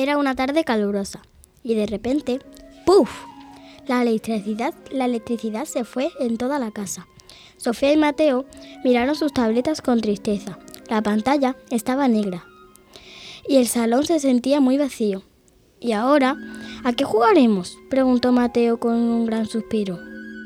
Era una tarde calurosa y de repente, ¡puf! La electricidad se fue en toda la casa. Sofía y Mateo miraron sus tabletas con tristeza. La pantalla estaba negra y el salón se sentía muy vacío. ¿Y ahora a qué jugaremos?, preguntó Mateo con un gran suspiro.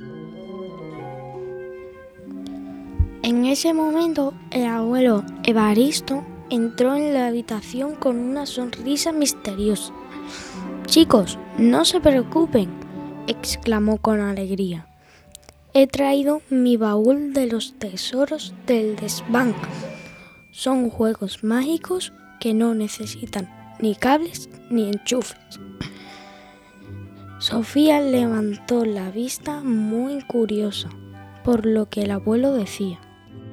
En ese momento, el abuelo Evaristo entró en la habitación con una sonrisa misteriosa. «Chicos, no se preocupen», exclamó con alegría. «He traído mi baúl de los tesoros del desván. Son juegos mágicos que no necesitan ni cables ni enchufes». Sofía levantó la vista muy curiosa por lo que el abuelo decía.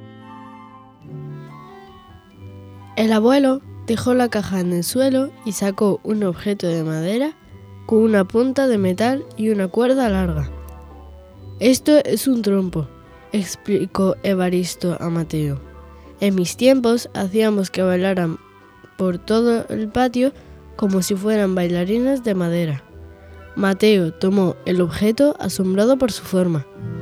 El abuelo dejó la caja en el suelo y sacó un objeto de madera con una punta de metal y una cuerda larga. «Esto es un trompo», explicó Evaristo a Mateo. «En mis tiempos hacíamos que bailaran por todo el patio como si fueran bailarinas de madera». Mateo tomó el objeto asombrado por su forma.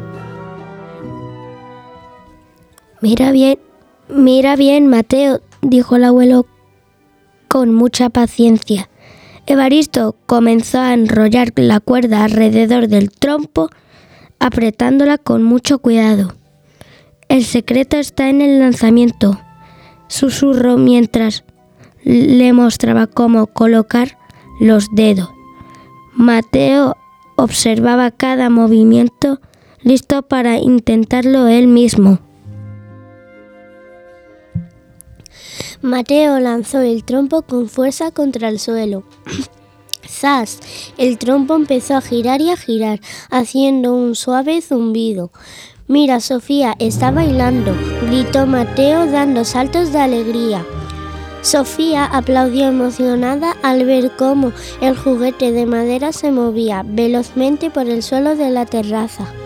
Mira bien, Mateo», dijo el abuelo con mucha paciencia. Evaristo comenzó a enrollar la cuerda alrededor del trompo, apretándola con mucho cuidado. «El secreto está en el lanzamiento», susurró mientras le mostraba cómo colocar los dedos. Mateo observaba cada movimiento, listo para intentarlo él mismo. Mateo lanzó el trompo con fuerza contra el suelo. ¡Zas! El trompo empezó a girar y a girar, haciendo un suave zumbido. «Mira, Sofía, está bailando», gritó Mateo dando saltos de alegría. Sofía aplaudió emocionada al ver cómo el juguete de madera se movía velozmente por el suelo de la terraza.